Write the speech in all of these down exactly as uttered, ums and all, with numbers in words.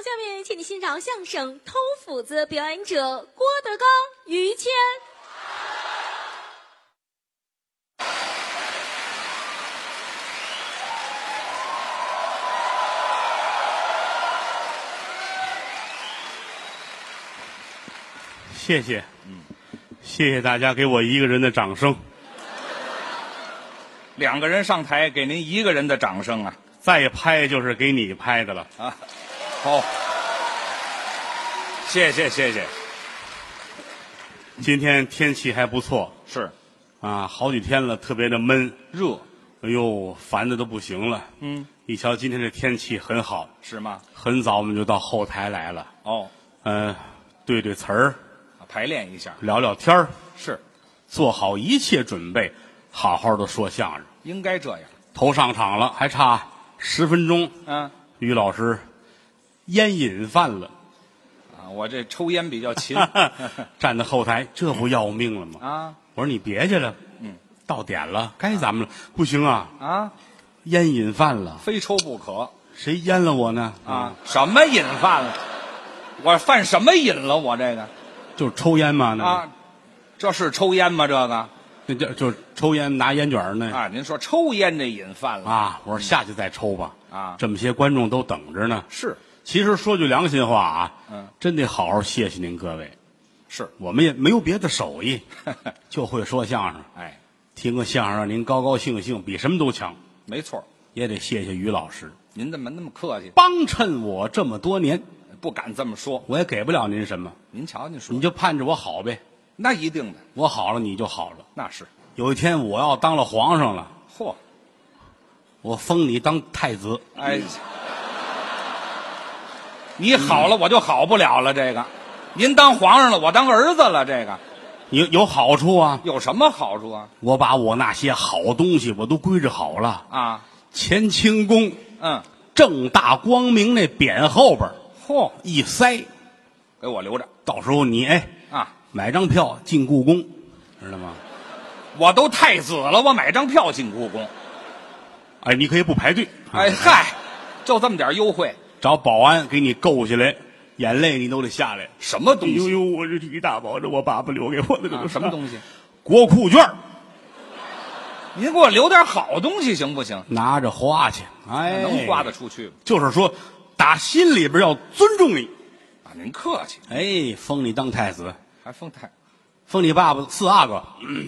下面请你欣赏相声《偷斧子》，表演者郭德纲、于谦。 谢谢，嗯，谢谢大家给我一个人的掌声。 两个人上台给您一个人的掌声啊！ 再拍就是给你拍的了啊！好，谢谢谢谢。 今天天气还不错， 是啊，好几天了，特别的闷热， 哎呦，烦的都不行了。 嗯， 一瞧今天这天气很好， 是吗？ 很早我们就到后台来了。 哦， 嗯、呃，对对词儿， 排练一下， 聊聊天儿， 是做好一切准备，好好的说相声。 应该这样。 头上场了，还差十分钟。 嗯， 于老师烟瘾犯了啊，我这抽烟比较勤。 站在后台，这不要命了吗？ 啊， 我说你别去了， 嗯， 到点了，该咱们了，不行啊， 啊， 烟瘾犯了， 非抽不可。 谁淹了我呢？ 啊，什么瘾犯了？我犯什么瘾了？我这个就是抽烟嘛，那啊，这是抽烟吗？这个那就就是抽烟拿烟卷呢啊，您说抽烟这瘾犯了啊！我说下去再抽吧啊， 这么些观众都等着呢。 是， 其实说句良心话啊， 嗯， 真得好好谢谢您各位， 是我们也没有别的手艺，就会说相声。 哎， 听个相声让您高高兴兴，比什么都强。 没错， 也得谢谢于老师， 您怎么那么客气？ 帮衬我这么多年， 不敢这么说。 我也给不了您什么， 您瞧，您说， 你就盼着我好呗。 那一定的， 我好了你就好了。 那是。 有一天我要当了皇上了， 嚯， 我封你当太子。 哎，你好了我就好不了了。这个，您当皇上了，我当儿子了。这个有有好处啊？ 有什么好处啊？ 我把我那些好东西我都归置好了啊， 乾清宫嗯， 正大光明那匾后边， 嚯， 一塞， 给我留着到时候你哎啊， 买张票进故宫，知道吗？ 我都太子了，我买张票进故宫。 哎，你可以不排队。 哎嗨，就这么点优惠， 找保安给你够下来，眼泪你都得下来。 什么东西？ 呦呦，我这于大宝，这我爸爸留给我的这啊个什么东西？ 国库券， 您给我留点好东西行不行？ 拿着花去。哎， 能花得出去吗？ 就是说，打心里边要尊重你。 啊，您客气。 哎，封你当太子， 还封太封你爸爸四阿哥，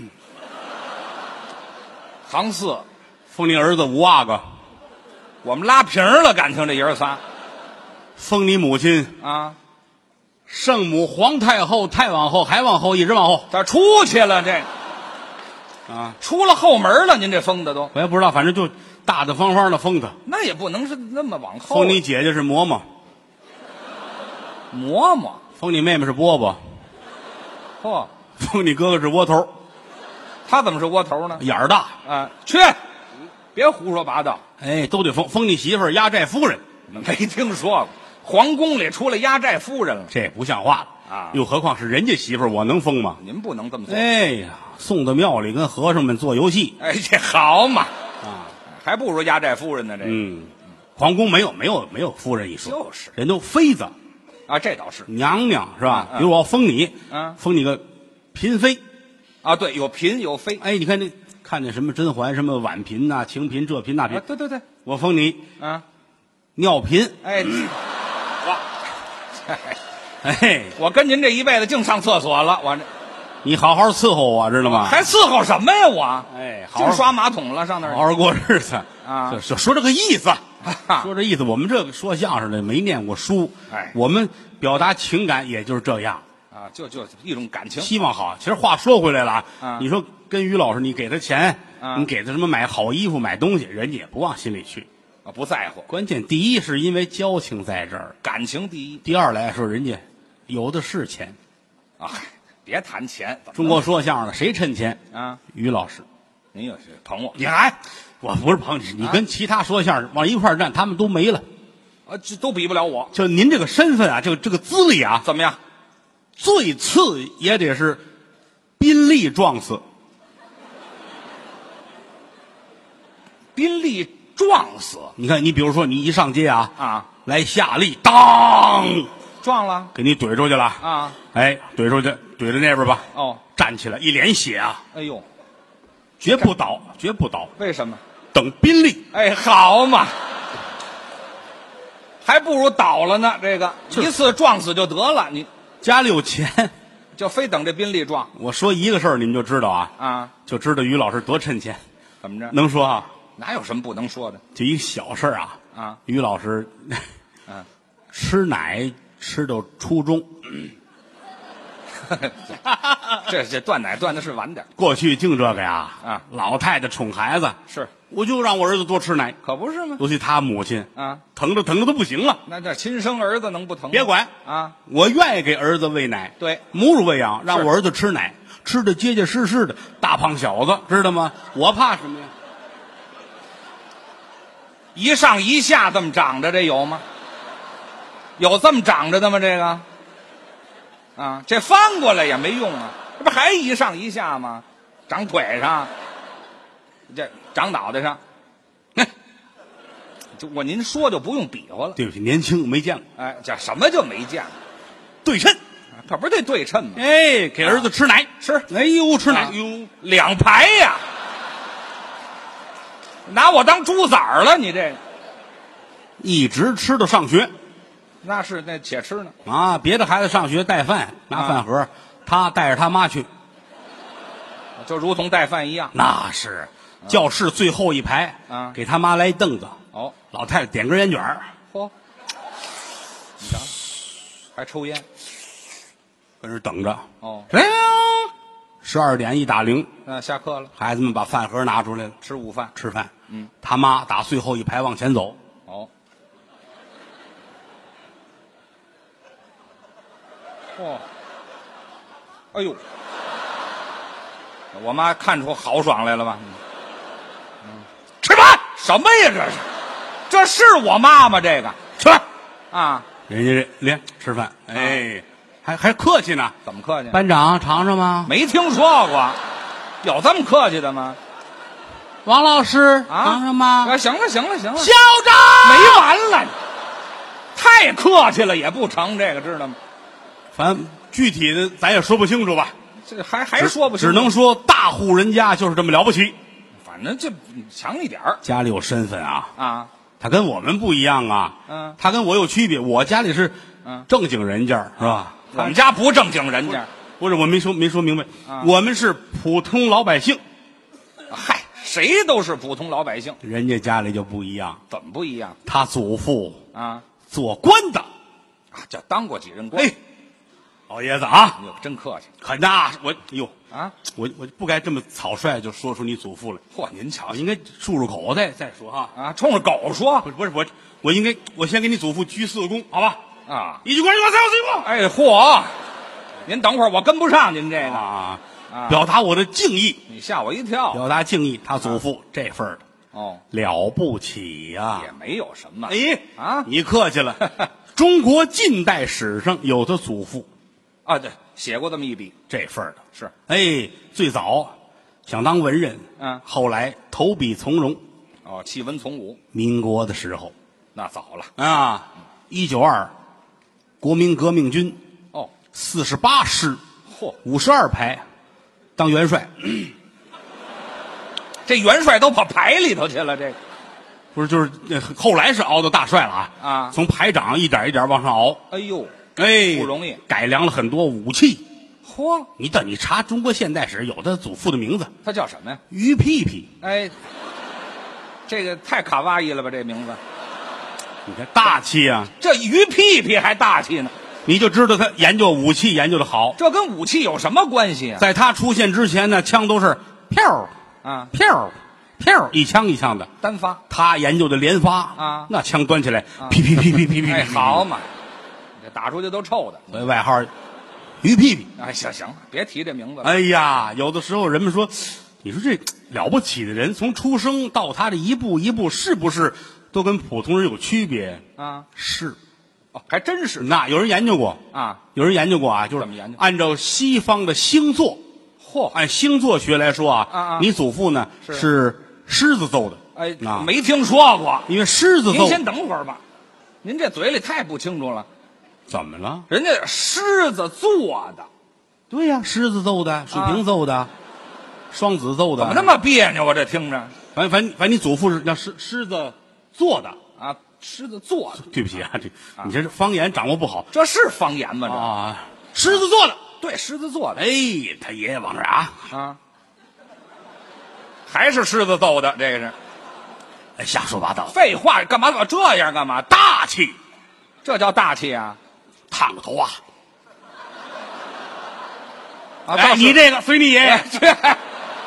行四， 封你儿子五阿哥， 我们拉平了，感情这爷儿仨封你母亲啊， 圣母、皇太后、太往后，还往后，一直往后这出去了，这啊！ 出了后门了，您这封的都， 我也不知道，反正就大大方方的封他。 那也不能是那么往后。 封你姐姐是嬷嬷， 嬷嬷， 封你妹妹是饽饽， 嚯， 封你哥哥是窝头， 他怎么是窝头呢？ 眼儿大。 啊，去，别胡说八道， 哎，都得封。封你媳妇儿压寨夫人， 没听说过，皇宫里出来压寨夫人了这不像话了啊！ 又何况是人家媳妇儿，我能封吗？ 您不能这么做。 哎呀，送到庙里跟和尚们做游戏哎，这好嘛， 啊！ 还不如压寨夫人呢。这个、 嗯，皇宫没有没有没有夫人一说， 就是人都妃子啊，这倒是娘娘是吧？ 嗯嗯比如我要封你， 嗯封你个嫔妃。 啊，对，有嫔有妃。 哎，你看这看见什么甄嬛什么婉嫔呐、清嫔这嫔那嫔啊，，对对对， 我封你啊， 尿嫔。 哎，我， 哎， 我跟您这一辈子净上厕所了，我这你好好伺候我，知道吗？ 还伺候什么呀？我哎，好好净刷马桶了，上那儿好好过日子啊就就说这个意思。 啊说这意思，我们这个说相声的没念过书， 哎我们表达情感也就是这样， 啊，就就一种感情。 希望好。其实话说回来了啊， 啊你说跟于老师，你给他钱， 啊你给他什么买好衣服、买东西，人家也不往心里去。 啊，不在乎， 关键第一是因为交情在这儿， 感情第一第二来说，人家有的是钱。 啊！嗨，别谈钱，怎么中国说相声的谁趁钱？ 啊， 于老师。 您又是捧我你还，我不是捧你，你跟其他说相声往一块儿站，他们都没了。 啊，这都比不了我。 就您这个身份啊，这个这个资历啊， 怎么样？ 最次也得是宾利撞死。 宾利撞死你看，你比如说，你一上街啊， 啊， 来夏利，当， 撞了给你怼出去了。 啊， 哎，怼出去，怼到那边吧。 哦， 站起来，一脸血啊， 哎呦， 绝不倒，绝不倒， 为什么？ 等宾利。 哎，好嘛，还不如倒了呢。这个一次撞死就得了，你家里有钱。 就非等这宾利撞我说一个事儿，你们就知道啊， 啊？ 就知道于老师多趁钱。 怎么着？ 能说啊？ 哪有什么不能说的就一个小事儿啊。 啊？ 于老师， 嗯， 吃奶吃到初中， 这这断奶断的是晚点， 过去净这个呀。 啊， 老太太宠孩子， 是我就让我儿子多吃奶。 可不是吗？ 尤其他母亲啊， 疼着疼着都不行了。 那这亲生儿子能不疼吗？ 别管啊， 我愿意给儿子喂奶， 对， 母乳喂养，让是我儿子吃奶，吃的结结实实的，大胖小子，知道吗？我怕什么呀？ 一上一下这么长着，这有吗？有这么长着的吗？这个啊，这翻过来也没用啊，这不还一上一下吗？长腿上，这长脑袋上， 哎， 就我您说就不用比划了。 对不起，年轻没见过哎，这什么就没见过？ 对称。 可不是得对称吗？ 哎，给儿子吃奶， 吃， 哎呦，吃奶， 啊哎呦， 两排呀，拿我当猪崽儿了，你这个一直吃到上学那是那且吃呢， 啊！别的孩子上学带饭拿饭盒，他带着他妈去， 就如同带饭一样。 那是教室最后一排啊给他妈来一凳子， 哦， 老太太点根烟卷儿嚯，你瞧，还抽烟跟这等着。 哦， 哎呀，十二点一打铃， 那下课了， 孩子们把饭盒拿出来了， 吃午饭。 吃饭。 嗯， 他妈打最后一排往前走， 哦，嚯，哎呦，我妈看出豪爽来了吧？嗯，吃饭什么呀？这是，这是我妈吗？这个吃饭。 啊， 人家这连吃饭，哎，还还客气呢。 怎么客气？ 班长尝尝吗？ 没听说过，有这么客气的吗？ 王老师啊， 尝尝吗？ 啊，行了，行了，行了， 校长没完了，太客气了也不成，这个知道吗？ 反正具体的咱也说不清楚吧， 这还还说不清， 只能说大户人家就是这么了不起， 反正就强一点儿家里有身份啊。 啊。 他跟我们不一样啊， 嗯， 他跟我有区别。我家里是嗯正经人家，是吧？ 我们家不正经人家， 不是，我没说没说明白， 啊我们是普通老百姓， 嗨，谁都是普通老百姓， 人家家里就不一样。 怎么不一样他祖父啊？ 做官的， 啊，叫当过几任官， 哎，老爷子啊， 哟，真客气可那我哟， 啊！ 我我不该这么草率就说出你祖父来， 嚯，您瞧瞧我应该漱漱口再再说哈。 啊，冲着狗说不是不是我我应该我先给你祖父鞠四个躬，好吧？ 啊！ 一鞠躬，一鞠躬，三个鞠躬。 哎，嚯！您等会儿，我跟不上您这个， 啊， 啊表达我的敬意， 你吓我一跳。 表达敬意。他祖父这份儿的哦， 了不起呀！ 也没有什么哎啊你客气了。中国近代史上有他祖父啊，对，写过这么一笔， 这份儿的， 是哎，最早想当文人， 嗯后来投笔从戎。 哦，弃文从武， 民国的时候那早了啊，一九二，国民革命军哦， 四十八师嚯， 五十二排当元帅， 这元帅都跑排里头去了，这个不是就是呃后来是熬到大帅了啊啊从排长一点一点往上熬， 哎呦， 哎， 不容易， 改良了很多武器。 嚯， 你等你查中国现代史，有他祖父的名字他叫什么呀？ 于屁屁， 哎，这个太卡哇伊了吧，这名字， 你看大气啊， 这于屁屁还大气呢， 你就知道他研究武器研究的好。 这跟武器有什么关系啊？ 在他出现之前呢，枪都是飘啊， 飘飘一枪一枪的， 单发， 他研究的连发啊那枪端起来， 啊噼噼噼噼噼噼， 哎，好，嘛，这打出去都臭的。 所以外号于屁屁。 哎，行行了，别提这名字了。 哎呀，有的时候人们说，你说这了不起的人，从出生到他这一步一步，是不是都跟普通人有区别？ 啊， 是， 哦，还真是那有人研究过， 啊。 有人研究过啊，就是怎么研究按照西方的星座， 嚯， 按星座学来说啊， 啊啊你祖父呢是是狮子座的， 哎， 啊没听说过。 因为狮子揍您先等会儿吧，您这嘴里太不清楚了。 怎么了？ 人家狮子做的， 对呀、狮子揍的，水瓶揍的，双子揍的， 怎么那么别扭啊？这听着反正反正反正你祖父是让狮狮子做的。 啊，狮子做的， 对不起啊，这你这方言掌握不好这是方言吗？这、 啊。狮子做的， 对，狮子做的。 哎，他爷爷往这儿啊， 啊，还是狮子揍的，这个是哎，瞎说八道， 废话，干嘛老这样？干嘛？ 大气， 这叫大气啊！ 烫个头啊！ 啊， 哎， 倒是你这个随你爷爷， 这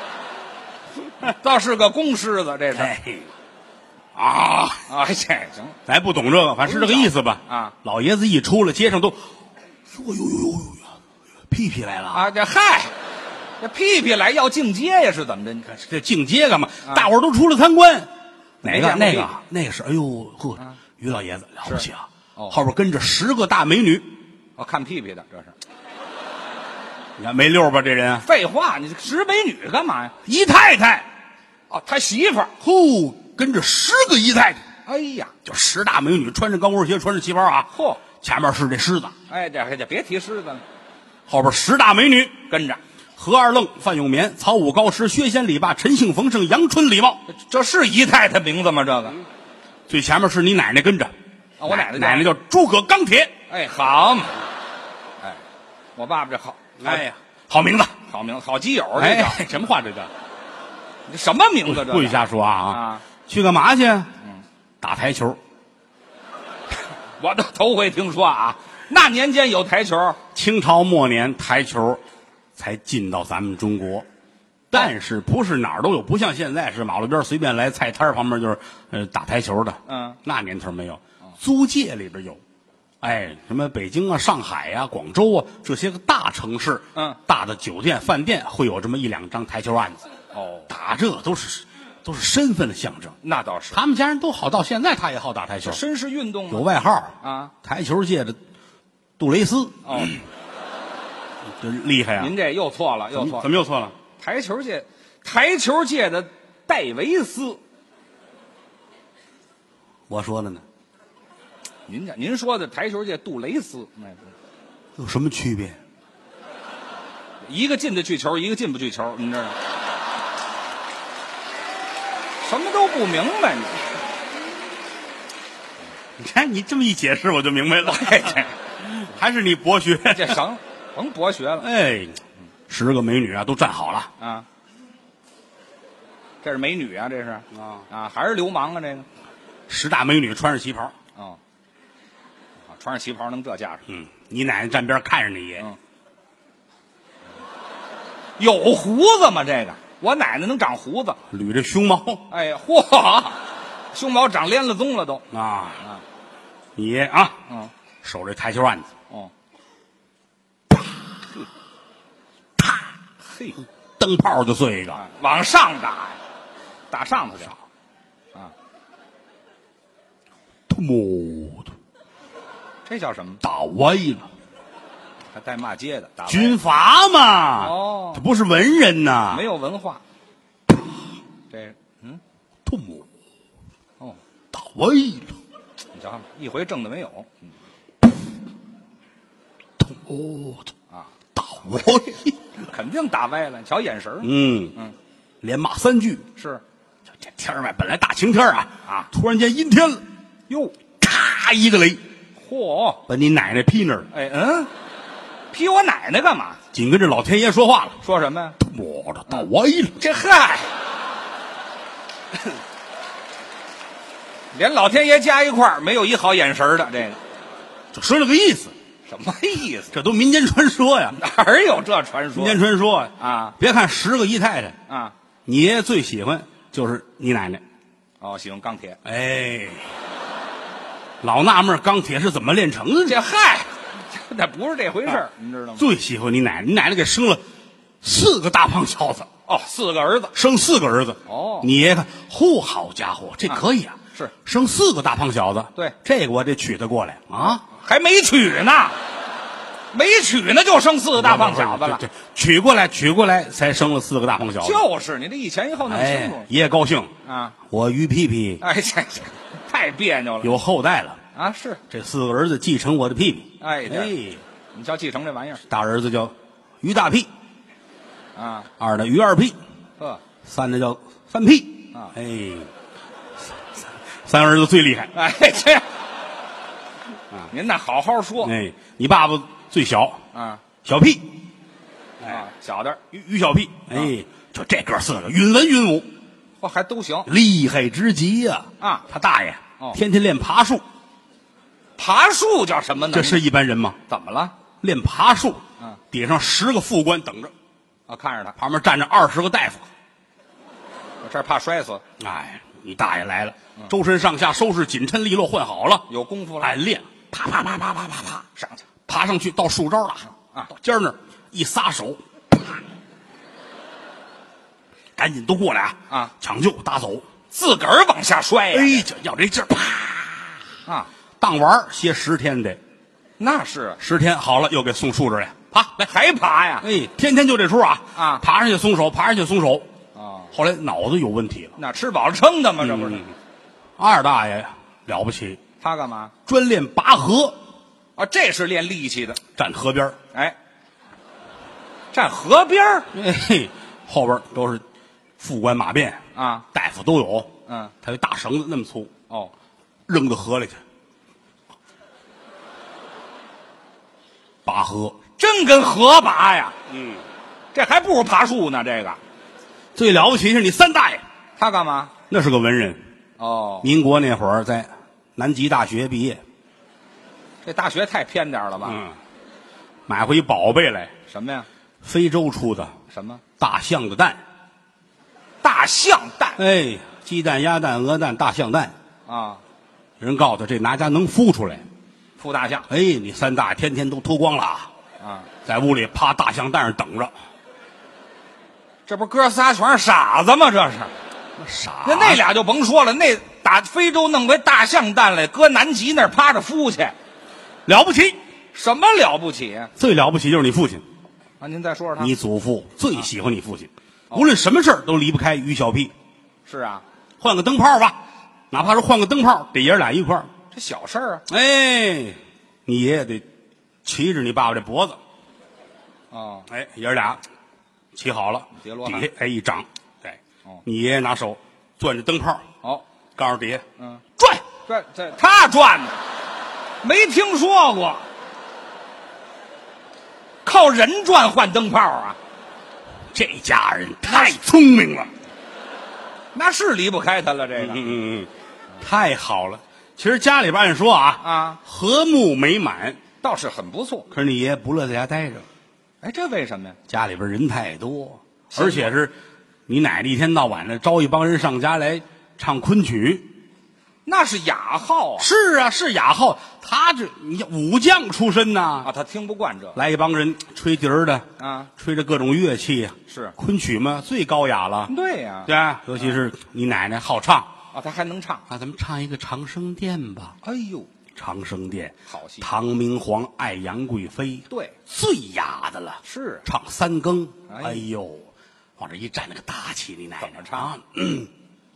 倒是个公狮子，这是哎，啊， 啊，这行咱不懂这个，反正是这个意思吧？ 啊， 老爷子一出来，街上都说呦呦呦呦，屁屁来了啊！ 啊，这嗨，这屁屁来要进阶呀，是怎么着？你看这进街干嘛？ 啊大伙儿都出来参观，哪没见过屁个那个那个是？哎呦呵，于老爷子了不起啊！ 哦后边跟着十个大美女， 我看屁屁的，这是你看没溜吧？这人废话，你识美女干嘛呀？ 姨太太， 哦，他媳妇儿， 呼，跟着十个姨太太， 哎呀， 就十大美女，穿着高跟鞋，穿着旗袍啊。 嚯， 前面是这狮子， 哎，这这别提狮子了， 后边十大美女， 跟着， 何二愣、范永绵、曹武高师、薛仙李霸、陈姓冯胜、杨春李茂。 这是姨太太名字吗？这个， 最前面是你奶奶跟着， 啊，我奶奶奶奶叫诸葛钢铁。 哎，好嘛，哎，我爸爸这好， 哎呀，好名字， 好名，好基友，这叫、 哎，什么话这叫？ 这什么名字？这不许瞎说啊！ 啊！ 去干嘛去？嗯，打台球。 我都头回听说啊，那年间有台球， 清朝末年，台球才进到咱们中国，但是不是哪儿都有，不像现在是马路边随便来菜摊旁边就是呃打台球的。 嗯， 那年头没有，租界里边有。哎，什么北京啊、上海啊、广州啊这些个大城市， 嗯， 大的酒店、饭店会有这么一两张台球案子。 哦， 打这都是都是身份的象征。 那倒是， 他们家人都好，到现在他也好打台球， 绅士运动有嘛。 外号啊， 台球界的杜蕾斯， 哦， 这厉害啊！ 您这又错了，又怎么错了。 怎么又错了？ 台球界，台球界的戴维斯， 我说的呢， 您这您说的台球界杜蕾斯，那不有什么区别？ 一个进得去球，一个进不去球，您知道？什么都不明白你。 你看你这么一解释，我就明白了。还是你博学， 这成甭博学了哎，十个美女啊，都站好了啊！这是美女啊，这是啊， 啊，还是流氓啊？这个十大美女穿着旗袍， 哦，啊，穿上旗袍能这架势？ 嗯，你奶奶站边看着你爷， 嗯有胡子吗？这个我奶奶能长胡子？ 捋着胸毛哎呀，嚯，胸毛长连了宗了都啊啊！ 你爷啊， 嗯， 守这台球案子， 哦，嘿， 灯泡就碎一个， 啊，往上打呀，打上头去啊！ 他妈的这叫什么？ 打歪了。 还带骂街的，打歪军阀嘛， 哦他不是文人呐， 没有文化。这嗯， 他妈哦， 打歪了， 你瞧，一回正的没有。嗯他妈的啊， 打歪了， 肯定打歪了。瞧眼神儿嗯嗯， 连骂三句。 是这天儿外本来大晴天啊啊突然间阴天了， 哟， 咔一个雷， 嚯， 把你奶奶劈那儿了。 哎嗯，劈我奶奶干嘛？ 紧跟着老天爷说话了说什么呀？：“ 他妈的打歪了， 这嗨，连老天爷加一块儿没有一好眼神儿的，这个就说这个意思。 什么意思？ 这都民间传说呀， 哪儿有这传说民间传说呀。 啊别看十个姨太太， 啊？ 你爷爷最喜欢就是你奶奶。 哦，喜欢钢铁。 哎，老纳闷儿钢铁是怎么炼成的呢？ 这嗨，那不是这回事儿，你知道吗？ 最喜欢你奶奶，你奶奶给生了四个大胖小子， 哦，四个儿子。 生四个儿子。 哦你爷爷看，嚯，好家伙，这可以啊！ 是生四个大胖小子， 对这个我得娶她过来啊！ 还没娶呢， 没娶呢就生四个大胖小子了。 对，娶过来娶过来才生了四个大胖小子。 就是你这一前一后那么清楚。 哎，爷爷高兴啊！ 我于屁屁哎，这这太别扭了。 有后代了啊！是这四个儿子继承我的屁屁。 哎哎， 你叫继承这玩意儿大儿子叫于大屁， 啊？ 二的于二屁， 呵， 三的叫三屁啊哎，三三儿子最厉害。 哎这样啊，您那好好说。 哎，你爸爸最小啊小屁， 啊，小的于于小屁。哎，就这哥四个云文云武， 哦还都行。 厉害之极呀！ 啊他大爷哦天天练爬树， 爬树叫什么呢？ 这是一般人吗？ 怎么了？ 练爬树， 嗯， 底上十个副官等着， 啊，看着他， 旁边站着二十个大夫。 我这儿怕摔死， 哎，你大爷来了，周身上下收拾紧抻利落，换好了， 有功夫了。 哎，练，啪啪啪啪啪啪啪， 上去爬上去到树招了啊到尖儿那儿一撒手，啪，赶紧都过来啊啊！ 抢救打走， 自个儿往下摔呀、 哎，这要这劲儿，啪， 啊！ 当玩儿歇十天得， 那是十天好了又给送树这儿来，爬来， 还爬呀？ 哎，天天就这出啊啊爬上去松手，爬上去松手， 啊， 后来脑子有问题了， 那吃饱了撑的吗？这不是？ 嗯二大爷了不起， 他干嘛？ 专练拔河， 啊，这是练力气的。 站河边儿哎，站河边儿哎，后边都是副官马便， 啊， 大夫都有。 嗯， 他有大绳子那么粗， 哦， 扔到河里去，拔河。 真跟河拔呀！ 嗯， 这还不如爬树呢。这个最了不起是你三大爷， 他干嘛？ 那是个文人。 哦， 民国那会儿在南极大学毕业， 这大学太偏点儿了吧？ 嗯，买回一宝贝来， 什么呀？ 非洲出的什么？ 大象的蛋。 大象蛋哎，鸡蛋、鸭蛋、鹅蛋、大象蛋。 啊， 人告诉他这哪家能孵出来？ 孵大象哎，你三大爷天天都脱光了， 啊， 在屋里趴大象蛋上等着。 这不哥仨全是傻子吗？这是。 傻那那俩就甭说了，那打非洲弄回大象蛋来，搁南极那儿趴着孵去， 了不起， 什么了不起啊？ 最了不起就是你父亲。 啊，您再说说他。 你祖父最喜欢你父亲，无论什么事儿都离不开于小屁。 是啊， 换个灯泡吧，哪怕是换个灯泡，得爷儿俩一块儿。 这小事儿啊。 哎，你爷爷得骑着你爸爸这脖子， 哦， 哎，爷儿俩骑好了， 叠罗汉底下哎一掌，哎， 哦你爷爷拿手攥着灯泡， 哦， 告诉底下嗯， 转， 这这他转的，没听说过，靠人转换灯泡啊？ 这家人太聪明了， 那是离不开他了。这个、 嗯嗯嗯，太好了。其实家里边按说啊啊， 和睦美满， 倒是很不错。 可是你爷爷不乐在家待着， 哎，这为什么呀？ 家里边人太多， 是吗而且是你奶奶一天到晚的招一帮人上家来唱昆曲。 那是雅号啊！ 是啊，是雅号。他这你武将出身呐、 啊，他听不惯这来一帮人吹笛儿的， 啊， 吹着各种乐器， 是昆曲嘛，最高雅了， 对呀、 对吧？尤其是你奶奶好唱啊，他还能唱。 啊，咱们唱一个《长生殿》吧， 哎呦， 《长生殿》 好戏唐明皇爱杨贵妃， 对， 最雅的了。 是唱三更， 哎哎呦，往这一站，那个大气，你奶奶怎么唱啊？嗯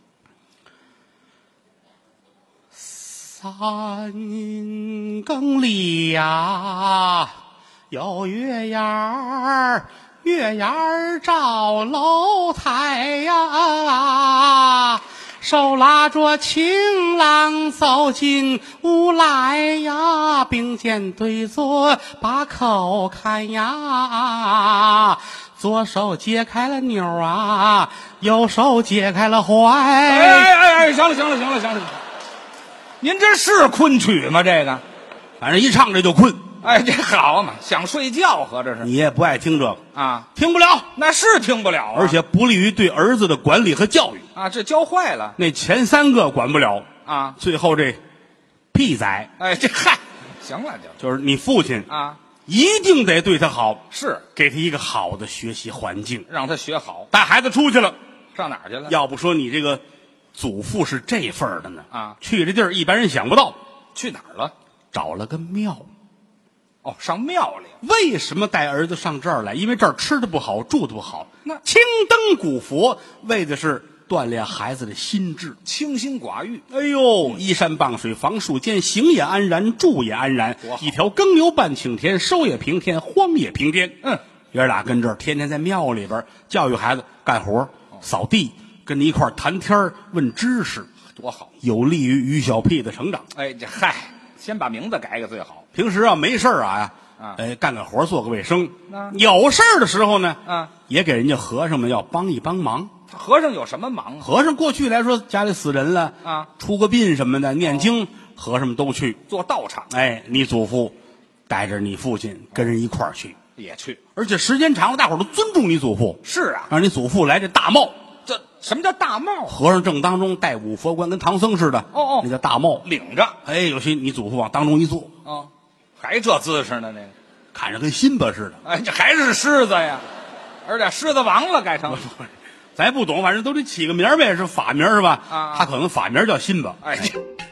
三更里呀，有月牙儿，月牙儿照楼台呀，手拉着情郎走进屋来呀，并肩对坐把口看呀，左手解开了钮啊，右手解开了怀。 哎哎哎哎，行了行了行了行了，您这是昆曲吗？这个， 反正一唱这就困。 哎，这好嘛，想睡觉合着是你也不爱听这个， 啊？ 听不了， 那是听不了啊， 而且不利于对儿子的管理和教育。 啊，这教坏了那前三个管不了， 啊！ 最后这屁仔哎，这嗨，行了就就是你父亲， 啊， 一定得对他好， 是给他一个好的学习环境。 让他学好， 带孩子出去了， 上哪儿去了？ 要不说你这个祖父是这份儿的呢啊去这地儿一般人想不到， 去哪儿了？ 找了个庙， 哦，上庙里。 为什么带儿子上这儿来？因为这儿吃的不好，住的不好。 那青灯古佛为的是锻炼孩子的心智， 清心寡欲。 哎呦，依山傍水，房树间，行也安然，住也安然多。好一条耕牛半顷田，收也平天，荒也平天。 嗯， 爷儿俩跟这儿天天在庙里边教育孩子干活、扫地，跟你一块儿谈天儿问知识， 多好！ 有利于于小屁的成长。 哎，这嗨，先把名字改个最好。 平时啊没事儿啊呀， 啊哎干干活做个卫生啊。 有事儿的时候呢， 啊， 也给人家和尚们要帮一帮忙。 和尚有什么忙啊？ 和尚过去来说家里死人了啊， 出个殡什么的，念经，和尚们都去。 做道场哎，你祖父带着你父亲跟人一块儿去， 也去。 而且时间长了，大伙儿都尊重你祖父， 是啊， 让你祖父来这大帽。 这什么叫大帽？ 和尚正当中戴五佛冠，跟唐僧似的。 哦哦那叫大帽。 领着。 哎，有些你祖父往当中一坐， 哦，还这姿势呢？这个， 看着跟辛巴似的。 哎，这还是狮子呀，而且狮子王了改成。 咱不懂，反正都得起个名儿呗，是法名是吧？ 啊他可能法名叫辛巴。 哎，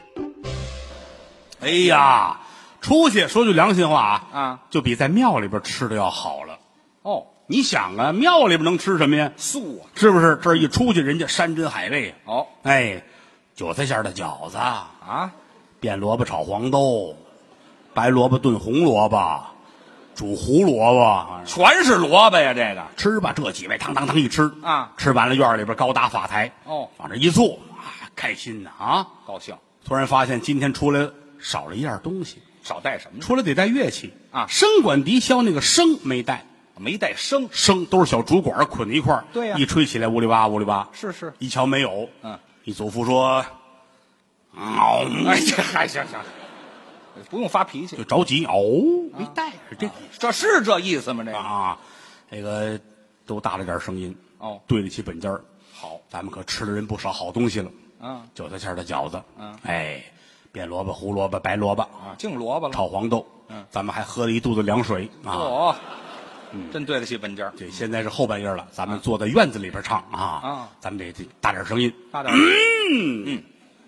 哎呀，出去说句良心话啊， 啊， 就比在庙里边吃的要好了。 哦， 你想啊，庙里边能吃什么呀？ 素啊。 是不是？这一出去，人家山珍海味。 哦， 哎，韭菜馅的饺子， 啊， 变萝卜炒黄豆，白萝卜炖红萝卜，煮胡萝卜， 全是萝卜呀，这个。 吃吧。这几位当当当一吃啊， 吃完了，院里边高搭法台， 哦， 往这一坐啊，开心呐啊！ 高兴。 突然发现今天出来少了一样东西， 少带什么呢？ 出来得带乐器啊笙管笛箫那个笙没带， 没带声。 笙都是小竹管捆在一块儿， 对呀一吹起来呜里哇呜里哇。 是是。 一瞧没有， 嗯， 你祖父说，嗷， 哎，这还行行，不用发脾气就，着急，哦，没带，是这个意这是这意思吗？这个思啊。这个都大了点声音， 哦， 对得起本家儿。 好， 咱们可吃了人不少好东西了， 嗯韭菜馅的饺子， 嗯， 哎，变萝卜、胡萝卜、白萝卜， 啊，净萝卜了。 炒黄豆， 嗯， 咱们还喝了一肚子凉水啊。 哦，真对得起本家。 这现在是后半夜了，咱们坐在院子里边唱啊， 啊咱们得得大点声音， 大点儿， 嗯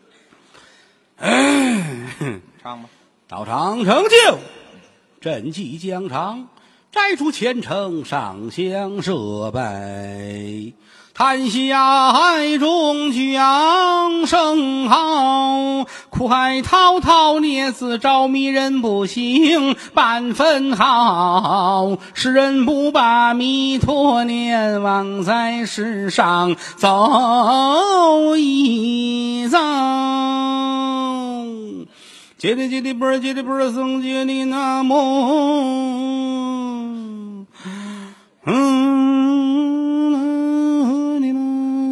嗯， 唱吧。 道场成就，赈济疆场，摘除前程，上香设拜。叹息海中江声号，苦海滔滔，孽子着迷人不醒半分好。世人不把弥陀念，枉在世上走一遭。接里接里波儿接里波儿僧接里那么，嗯哩啦，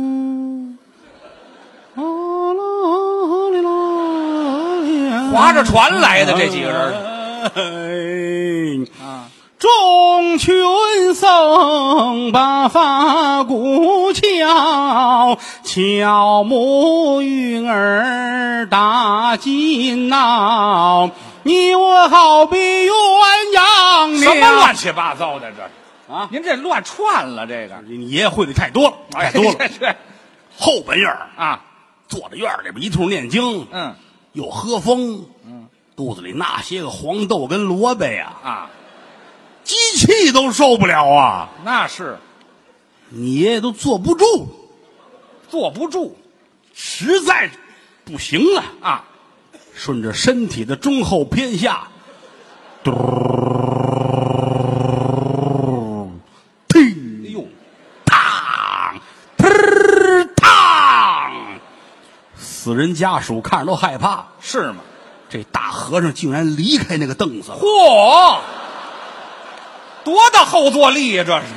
啊啦哩啦呀， 划着船来的这几个人人。 啊， 众群僧把法鼓敲，敲木鱼儿打金闹。你我好比鸳鸯什么两乱七八糟的这是啊！ 您这乱串了这个。 你爷爷会的太多了，太多了。 哎这后半夜儿啊， 坐在院里边一通念经， 嗯又喝风， 嗯肚子里那些个黄豆跟萝卜呀， 啊， 机器都受不了啊！ 那是你爷爷都坐不住， 坐不住实在不行了， 啊。 顺着身体的中后偏下，嘟儿，听， 哎呦， 当，嘚当，死人家属看着都害怕。 是吗？ 这大和尚竟然离开那个凳子了， 嚯，多大后坐力呀、这是。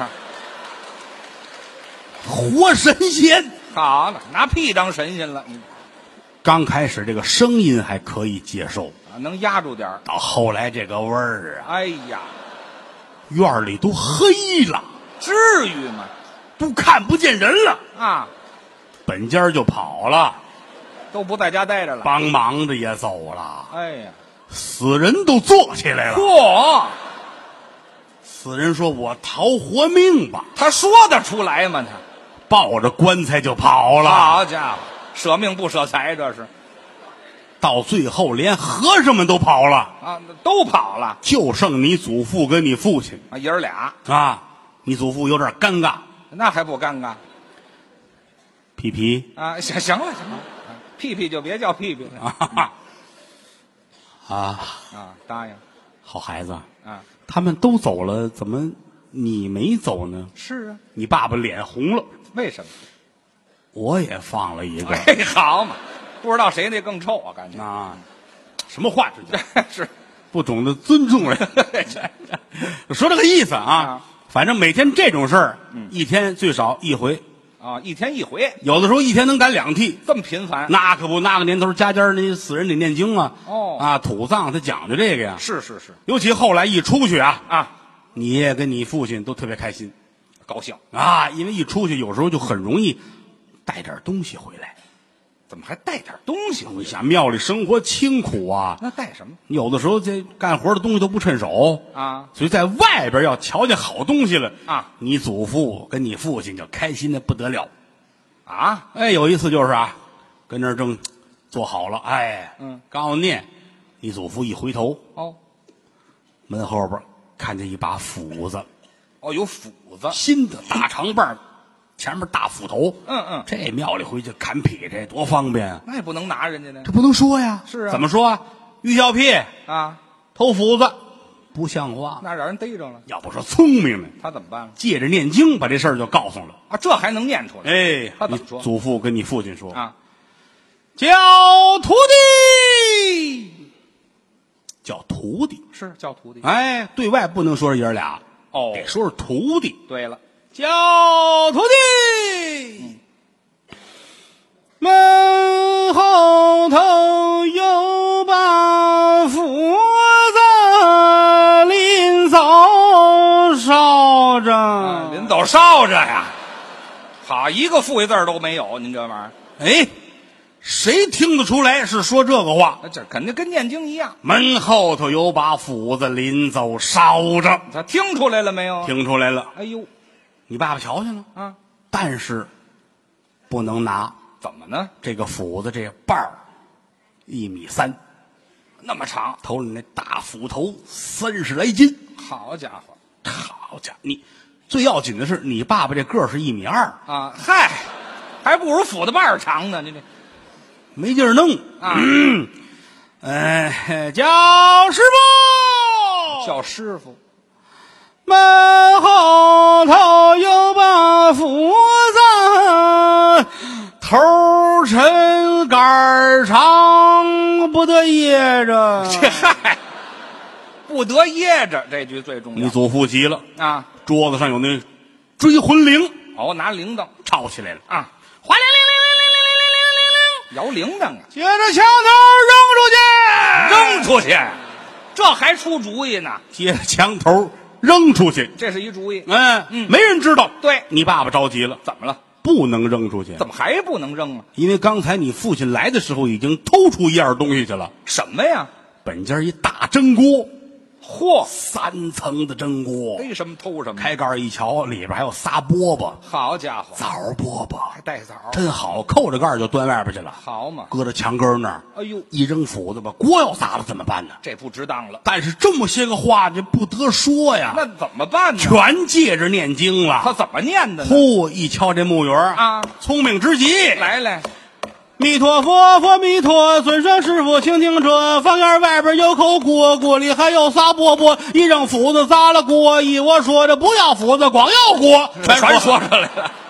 活神仙。 好了，拿屁当神仙了，你刚开始这个声音还可以接受， 啊能压住点儿。 到后来这个味儿啊， 哎呀， 院里都黑了， 至于吗？ 都看不见人了。 啊， 本家就跑了， 都不在家待着了。 帮忙的也走了， 哎呀， 死人都坐起来了。 嚯， 死人说：“我逃活命吧！” 他说得出来吗？他抱着棺材就跑了。 好家伙，舍命不舍财，这是到最后连和尚们都跑了啊，都跑了， 就剩你祖父跟你父亲啊，爷儿俩啊。你祖父有点尴尬， 那还不尴尬屁屁啊？行行了行了，屁屁就别叫屁屁了啊啊， 啊，答应好孩子啊， 他们都走了，怎么你没走呢？ 是啊， 你爸爸脸红了， 为什么？ 我也放了一个。 哎，好嘛，不知道谁那更臭啊？感觉啊，什么话这叫是不懂得尊重人，说这个意思啊。 啊反正每天这种事儿，嗯，一天最少一回啊，一天一回， 有的时候一天能赶两替， 这么频繁？ 那可不，那个年头家家那死人得念经啊， 哦啊，土葬他讲究这个呀。 是是是尤其后来一出去啊， 啊， 你爷爷跟你父亲都特别开心高兴， 啊，因为一出去有时候就很容易带点东西回来。 怎么还带点东西回来？ 你想庙里生活清苦啊， 那带什么有的时候这干活的东西都不趁手啊？ 所以在外边要瞧见好东西了啊， 你祖父跟你父亲就开心的不得了啊！ 哎，有一次就是啊，跟那儿正做好了，哎， 嗯， 刚要念，你祖父一回头， 哦门后边看见一把斧子， 哦，有斧子， 新的大长把，前面大斧头， 嗯嗯， 这庙里回去砍劈这多方便啊！ 那也不能拿人家的这不能说呀， 是啊怎么说啊？于小屁啊， 偷斧子，不像话。 那让人逮着了， 要不说聪明呢， 他怎么办了？ 借着念经把这事儿就告诉了。 啊，这还能念出来？ 哎， 他怎么说你祖父跟你父亲说啊， 叫徒弟，叫徒弟。 是叫徒弟。 哎，对外不能说是爷儿俩， 哦得说是徒弟。 对了， 叫徒弟，门后头有把斧子，临走烧着。 啊，临走烧着呀。好，一个富裕字儿都没有，您这玩意儿， 哎，谁听得出来是说这个话？ 那这肯定跟念经一样。 门后头有把斧子，临走烧着。 他听出来了没有？ 听出来了， 哎呦， 你爸爸瞧见了， 啊， 但是不能拿怎么呢？ 这个斧子，这把儿一米三， 那么长， 头里那大斧头三十来斤。 好家伙好家伙，你最要紧的是，你爸爸这个儿是一米二， 啊！嗨，还不如斧子把儿长呢。你这没劲儿弄啊， 嗯，哎，叫师傅， 叫师傅门后头有把斧子，头沉杆儿长，不得噎着。 这嗨，不得噎着，这句最重要。 你祖父急了， 啊， 桌子上有那追魂铃， 哦，拿铃铛抄起来了啊， 哗铃铃铃铃铃铃铃铃铃， 摇铃铛啊， 接着墙头扔出去， 扔出去，这还出主意呢。 接着墙头扔出去。 这是一主意。 嗯嗯没人知道。 对， 你爸爸着急了， 怎么了？ 不能扔出去， 怎么还不能扔啊？ 因为刚才你父亲来的时候已经偷出一样东西去了。 什么呀？ 本家一大蒸锅， 嚯， 三层的蒸锅， 逮什么偷什么。 开盖一瞧，里边还有仨饽饽， 好家伙， 枣饽饽， 还带枣， 真好，扣着盖就端外边去了， 好嘛。 搁在墙根那儿。 哎呦， 一扔斧子把锅要砸了怎么办呢？ 这不值当了。 但是这么些个话这不得说呀， 那怎么办呢？ 全借着念经了。 他怎么念的呢？ 呼，一敲这木鱼儿啊， 聪明之极。 来来， 弥陀佛，佛弥陀，尊上师傅，请听这房檐外边有口锅，锅里还有仨饽饽，一扔斧子砸了锅，依我说这不要斧子，光要锅， 全说出来了。